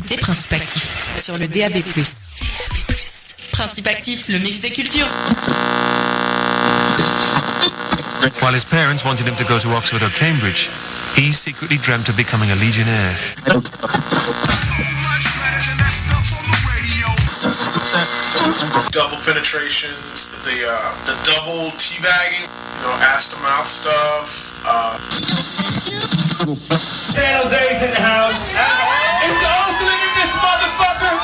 écoutez Principe Actif sur le DAB+. Principe Actif, le mix des cultures. While his parents wanted him to go to Oxford or Cambridge, he secretly dreamt of becoming a legionnaire. Double penetrations, the double teabagging, ass to mouth stuff. San Jose's in the house. It's the Oakland in this motherfucker.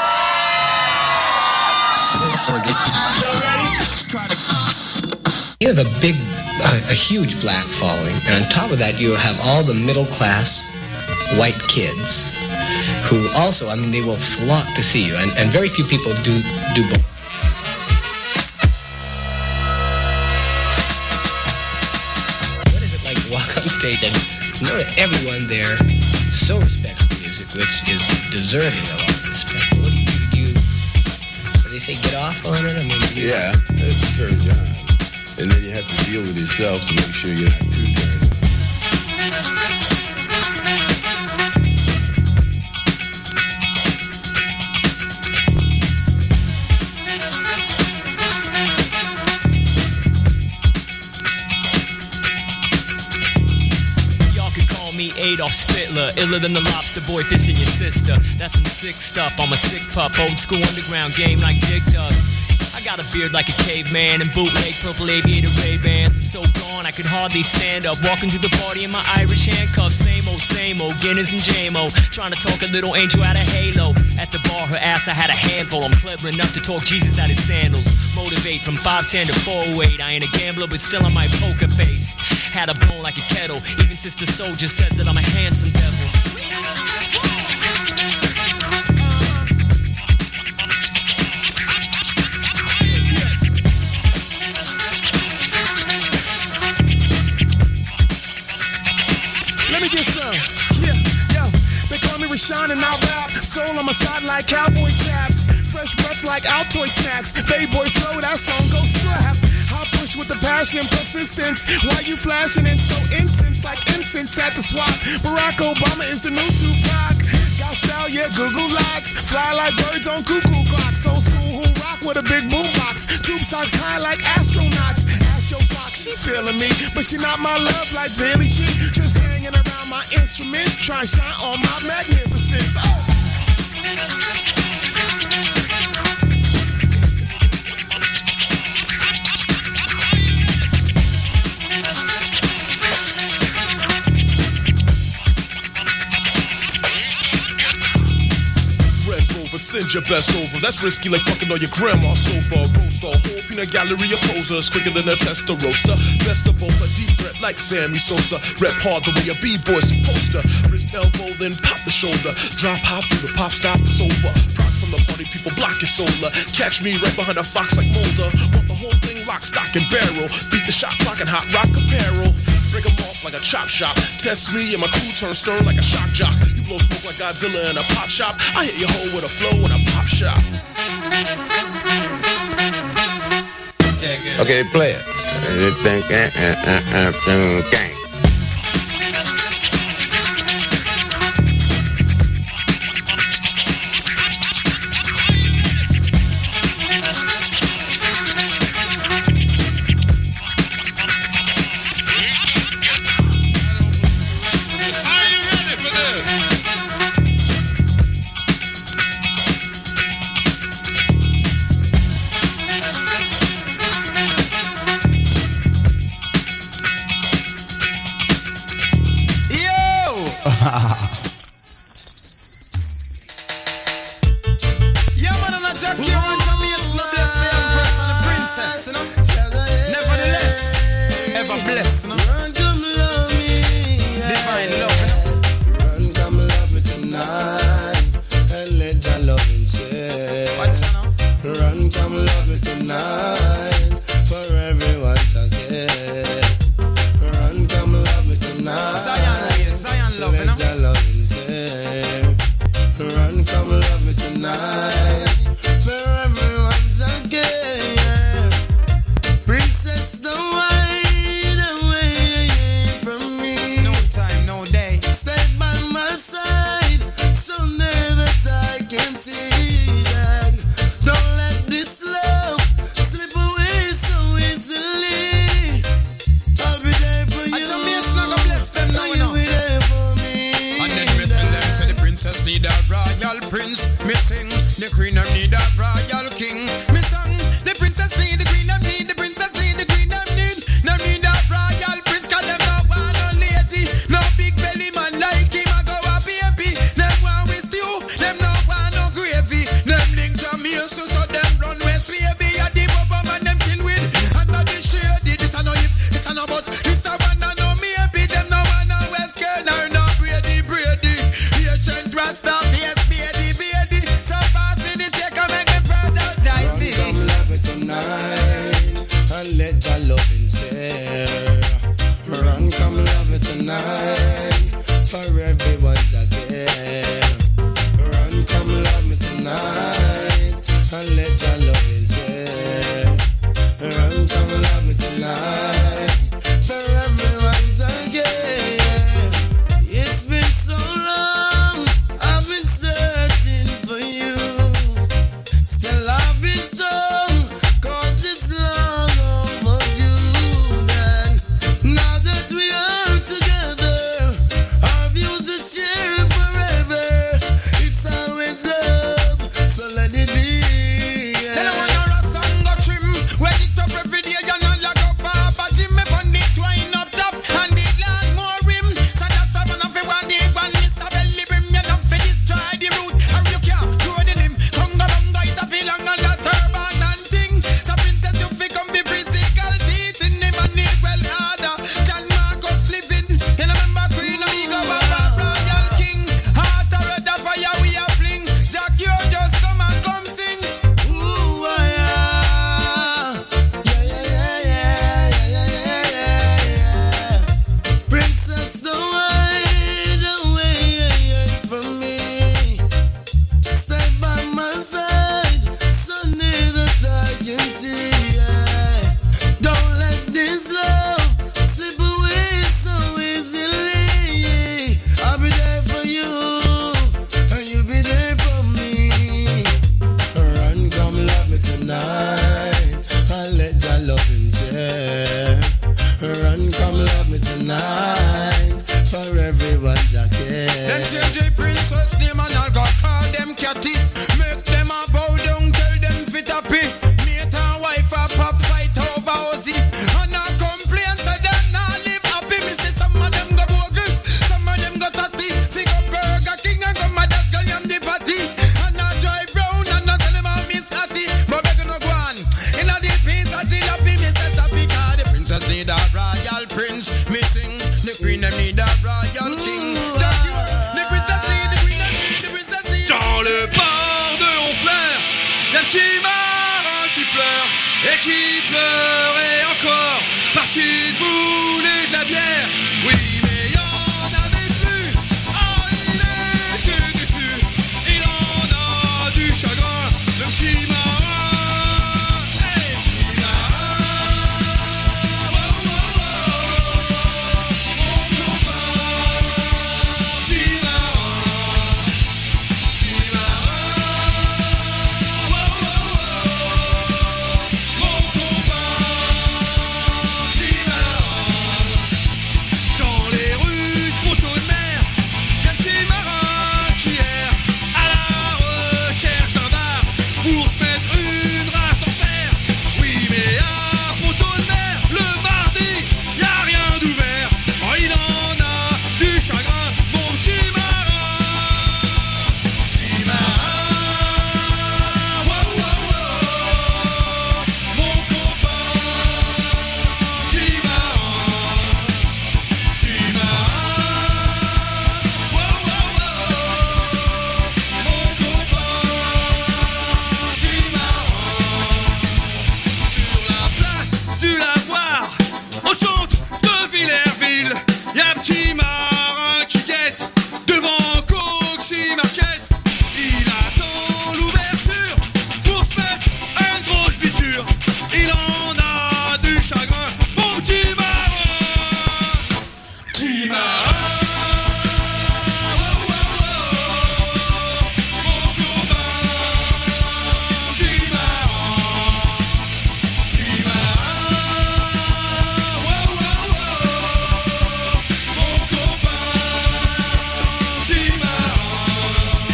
You have a huge black following, and on top of that, you have all the middle class white kids who also, they will flock to see you, and very few people do both. What is it like to walk on stage and know that everyone there so respects the music, which is deserving of all respect? What do you as they say, get off on it? Yeah, that's a turn on. And then you have to deal with yourself to make sure you're not too turned on. Adolf Spitler, iller than the lobster boy fisting your sister. That's some sick stuff, I'm a sick pup. Old school underground game like Dick Dug. I got a beard like a caveman and bootleg purple aviator Ray-Bans. I'm so gone I could hardly stand up. Walking to the party in my Irish handcuffs. Same old, Guinness and J-Mo. Trying to talk a little angel out of Halo. At the bar, her ass, I had a handful. I'm clever enough to talk Jesus out his sandals. Motivate from 5'10 to 4'8. I ain't a gambler, but still on my poker face. Had a bone like a kettle. Even Sister Soldier says that I'm a handsome devil. Let me get some. Yeah, yo. They call me Rashawn and I rap. Soul on my side like cowboy chaps. Fresh breath like Altoid snacks. Bay boy flow, that song goes slap. I push with the passion, persistence. Why you flashing and so intense like incense at the swap? Barack Obama is the new Tupac. Got style, yeah, Google lights. Fly like birds on cuckoo clocks. Old school who rock with a big boombox. Tube socks high like astronauts. Ask your fox, she feeling me, but she not my love like Billie Jean. Just hanging around my instruments, try and shine on my magnificence. Oh. Send your best over. That's risky like fucking on your grandma's sofa. Roaster, whole peanut gallery of posers. Quicker than a tester roaster. Best of both, a deep threat like Sammy Sosa. Rep hard the way a b-boy's supposed to. Wrist elbow, then pop the shoulder. Drop hop through the pop stop, it's over. Props from the party, people block your solar. Catch me right behind a fox like Mulder. Want the whole thing lock, stock, and barrel. Beat the shot clock and hot rock apparel. Break them off like a chop shop. Test me and my crew turn stern like a shock jock. You blow smoke like Godzilla in a pop shop. I hit your hole with a flow and a pop shop. Okay, play it. Gang. Princess, don't wine away. ribbon jacket. Them change the princess name and I'll go call them catty. Make them a bow down, tell them fit happy. Mate and wife a pop fight over Ozzy. And I complain so them not live happy. Me say some of them go bogle, some of them go tatty. Fig up Burger King and go mad at girl yam the party. And I drive round and I tell them I miss Hattie. But beg no go on. In a deep piece of jalopy, me say stop because the princess need a royal prince. Me sing, the queen them need a royal king. The princess need, the queen them need, the princess need. Dans le port de Honfleur, y'a un petit marin qui pleure et qui pleurait encore parce qu'il voulait de la bière. Oui, mais il en avait plus. Oh, il était déçu. Il en a du chagrin, le petit marin. Hey, petit marin. Oh, oh, oh, oh. Mon copain, petit marin. Petit marin. Oh, oh, oh. Mon copain, petit marin. Dans les rues de Ponto de Mer, y'a un petit marin qui erre à la recherche d'un bar pour se mettre une rage d'enfer. Oui, mais à Ponto de Mer, le mardi, y'a rien d'ouvert. Oh, il en a du chagrin, mon petit marin. Petit marin. Oh, oh, oh. Mon copain, petit marin. Petit marin. Oh, oh, oh. Mon copain, petit marin. Sur la place du lavoir, au centre de Villerville, y'a un petit marin qui guette devant Coxy Market. Il attend l'ouverture pour se mettre une grosse biture. Il en a du chagrin, mon petit marin. Petit marin. Oh, oh, oh. Mon copain, petit marin. Petit marin. Oh, oh, oh. Mon copain, petit marin.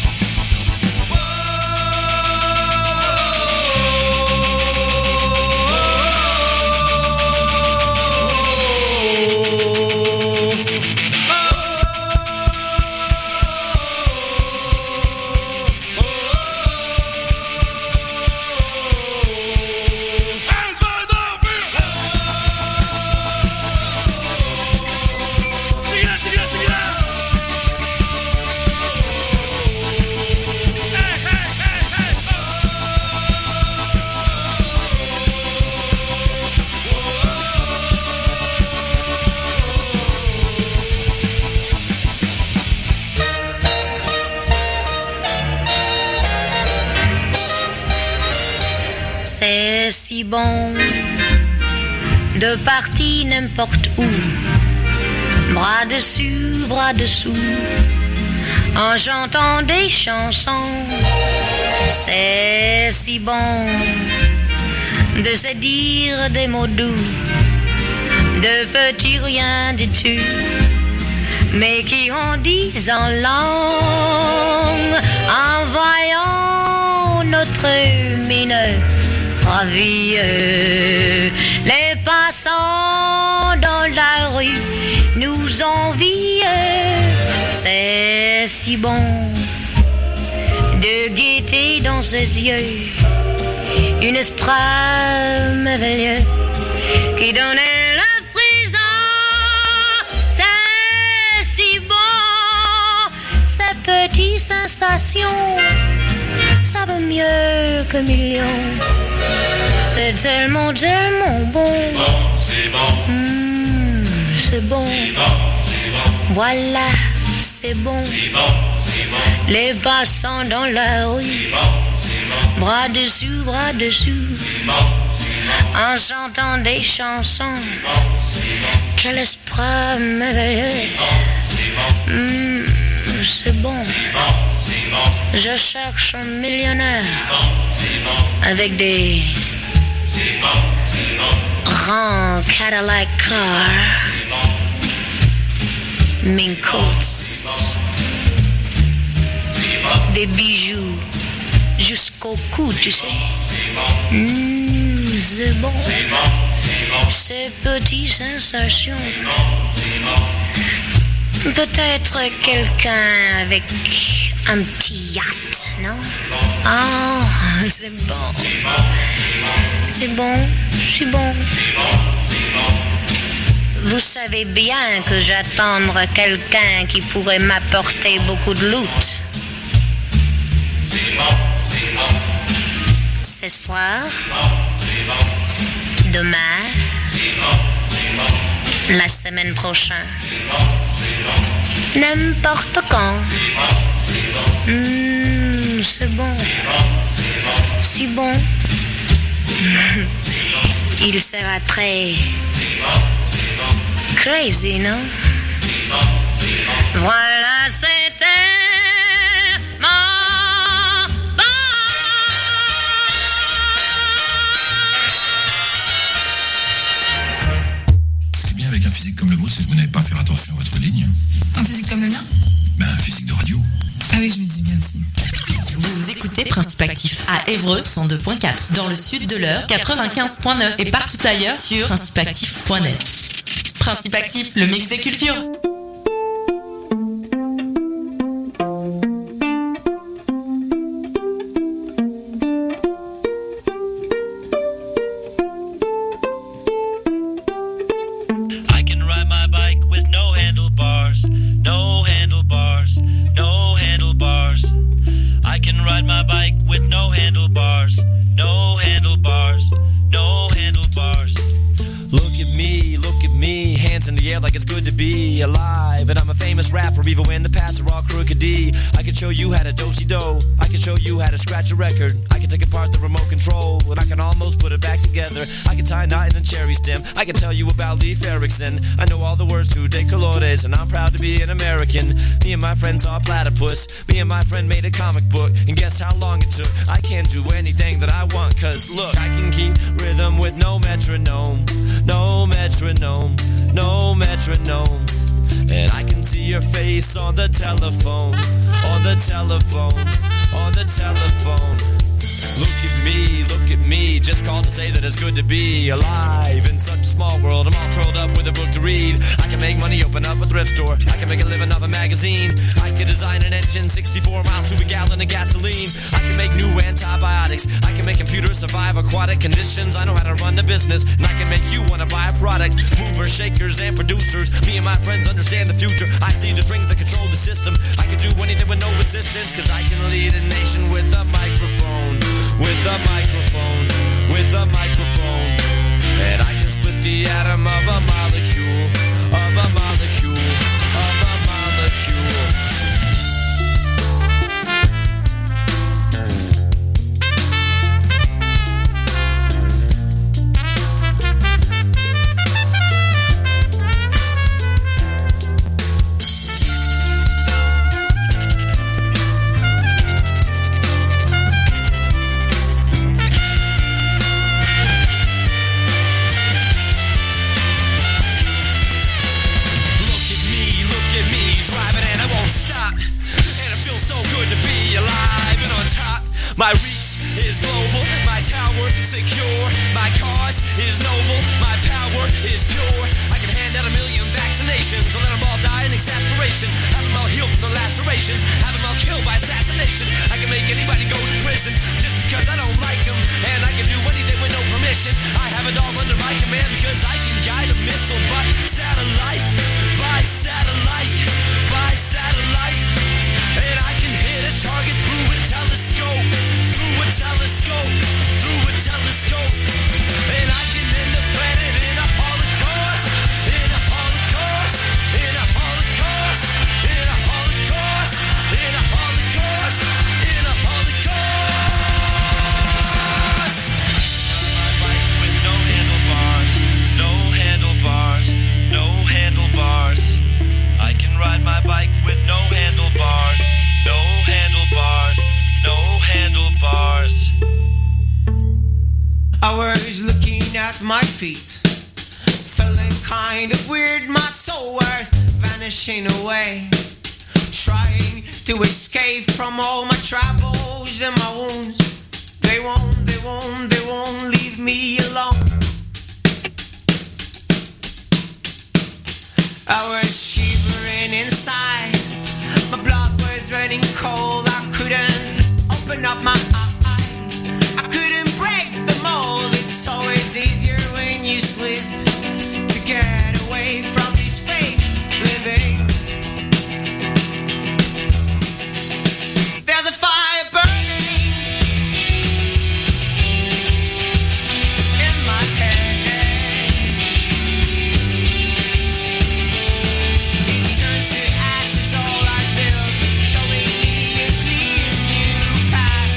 C'est si bon de partir n'importe où, bras dessus, bras dessous, en chantant des chansons. C'est si bon de se dire des mots doux, de petits rien du tout, mais qui en disent en langue, en voyant notre mine ravie. Les passants dans la rue nous envient. C'est si bon de guetter dans ses yeux une esprit merveilleux qui donnait le frisson. C'est si bon, ces petites sensations, ça vaut mieux que millions. C'est tellement, tellement bon. C'est bon. C'est bon. C'est bon. C'est bon. Voilà, c'est bon. C'est bon. C'est bon. Les passants dans la rue, C'est bon. C'est bon. bras dessus, bras dessous, C'est bon. C'est bon. en chantant des chansons. C'est bon. C'est bon. Quel esprit merveilleux. C'est bon. C'est bon. C'est bon. C'est bon. Je cherche un millionnaire C'est bon. avec des C'est bon. C'est bon. grands Cadillac cars. C'est bon. mink coats, des bijoux jusqu'au cou, tu sais. C'est bon, ces petites sensations. Peut-être quelqu'un avec un petit yacht, non? Ah, c'est bon. C'est bon, c'est bon. Vous savez bien que j'attends quelqu'un qui pourrait m'apporter beaucoup de loot. Ce soir, demain, la semaine prochaine, n'importe quand. C'est bon, si bon. Il sera très crazy, non? Voilà, c'était mon bar. Ce qui est bien avec un physique comme le vôtre, c'est que vous n'avez pas à faire attention à votre ligne. Un physique comme le mien? Ben, un physique de radio. Ah oui, je me dis bien aussi. Vous écoutez Principe Actif à Évreux 102.4, dans le sud de l'Eure 95.9 et partout ailleurs sur principeactif.net. Principe Actif, le mix des cultures. I can ride my bike with no handlebars, no handlebars, no handlebars. I can ride my bike with no handlebars, no handlebars, no handlebars. Look at me, hands in the air like it's good to be alive. And I'm a famous rapper, even when the past are all crooked D. I can show you how to do-si-do, I can show you how to scratch a record. I can take apart the remote control, and I can almost put it back together. I can tie a knot in a cherry stem, I can tell you about Leif Erikson. I know all the words to De Colores, and I'm proud to be an American. Me and my friend saw a platypus, me and my friend made a comic book, and guess how long it took? I can't do anything that I want, cause look, I can keep rhythm with no metronome, no metronome, no metronome. And I can see your face on the telephone, on the telephone, on the telephone. Look at me, just called to say that it's good to be alive in such a small world. I'm all curled up with a book to read. I can make money, open up a thrift store. I can make a living off a magazine. I can design an engine 64 miles to a gallon of gasoline. I can make new antibiotics. I can make computers survive aquatic conditions. I know how to run the business, and I can make you want to buy a product. Movers, shakers, and producers. Me and my friends understand the future. I see the strings that control the system. I can do anything with no resistance, cause I can lead a nation with a microphone. With a microphone, with a microphone. And I can split the atom of a molecule, of a molecule, of a molecule. My reach is global, my tower secure, my cause is noble, my power is pure. I can hand out 1 million vaccinations, or let them all die in exasperation. Have them all healed from the lacerations, have them all killed by assassination. I can make anybody go to prison just because I don't like them, and I can do anything with no permission. I have it all under my command because I can guide a missile by satellite, by satellite, by satellite. And I can hit a target through a telescope, through a telescope, through a telescope. And I can end the planet in a holocaust, in a holocaust, in a holocaust, in a holocaust, in a holocaust, in a holocaust. My bike with no handlebars, no handlebars, no handlebars. I can ride my bike with no handlebars, no handlebars, no handlebars. I was looking at my feet, feeling kind of weird, my soul was vanishing away, trying to escape from all my troubles and my wounds. They won't leave me alone. I was shivering inside, my blood was running cold. I couldn't open up my eyes, I couldn't break the mold. It's always easier when you slip to get away from this fake living. There's a fire burning in my head. It turns to ashes all I built, showing me a clear new path.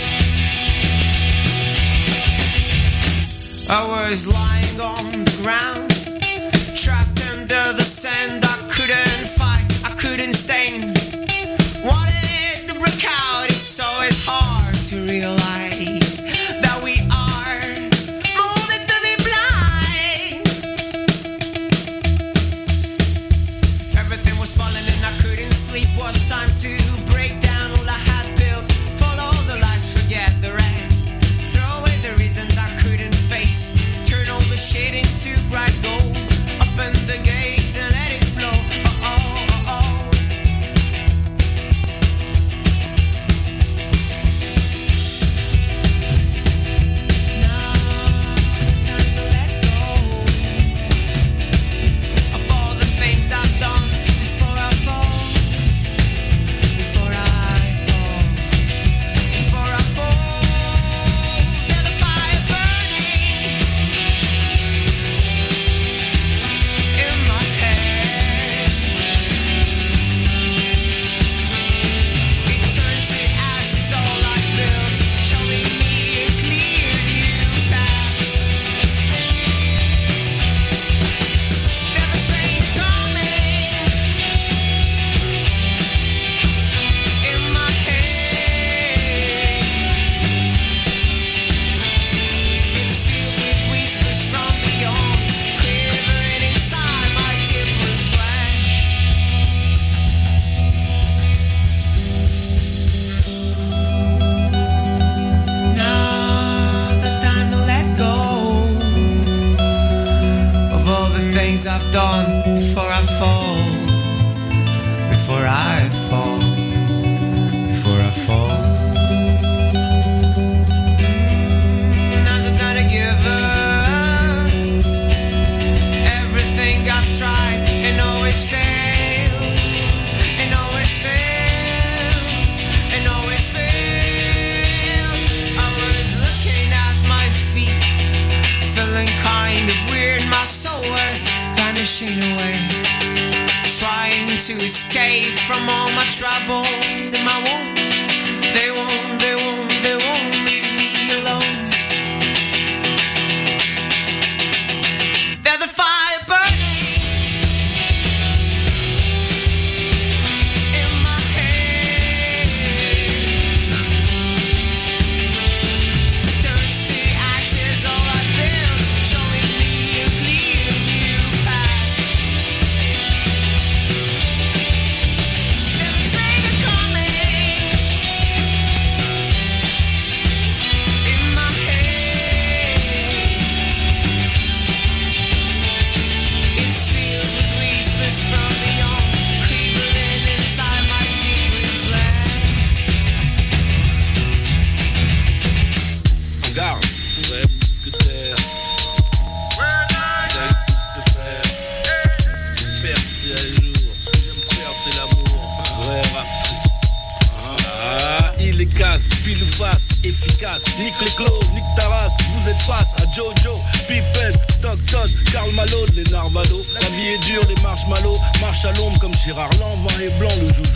I was lying on the ground, trapped under the sand. I couldn't fight, I couldn't stand. Wanted to break out, it's always hard to realize that we are molded to be blind. Everything was falling and I couldn't sleep. Was time to break down all I had built. Follow the lights, forget the rest. Throw away the reasons I couldn't face. Turn all the shit into bright gold. Open the gates and let it flow. Oh, oh, oh, oh. Now time to let go of all the things I've done before I fall. Before I fall. Before I fall. Get the fire burning in my head. It turns to ashes all I built, showing me a clear new path. There's a train coming in my head. It's filled with whispers from beyond, quivering inside my different flesh. Now the time to let go of all the things I've done before I fall. Before I fall. Before I fall. Now's the time to give up everything I've tried and always failed, and always failed, and always failed. I was looking at my feet, feeling kind of weird. My soul was vanishing away, trying to escape from all my troubles and my wounds. They won't leave me alone. There's a fire burning in my head. It turns to ashes all I built, showing me a clear new path. There's a train coming in my head. It's filled with whispers from beyond, quivering inside my deep flesh. Garde, vrai mousquetaire. Vous avez tous se faire percer à jour. Ce que j'aime faire, c'est l'amour. Vrai rap. Il est casse, pile ou face, efficace. Nique les clos, nique ta race. Vous êtes face à Jojo, Pippen, Stockton, Karl Malone, les Narvalo. La vie est dure, les marshmallows. Marche à l'ombre comme Gérard Lanvin et Blanc, le joujou.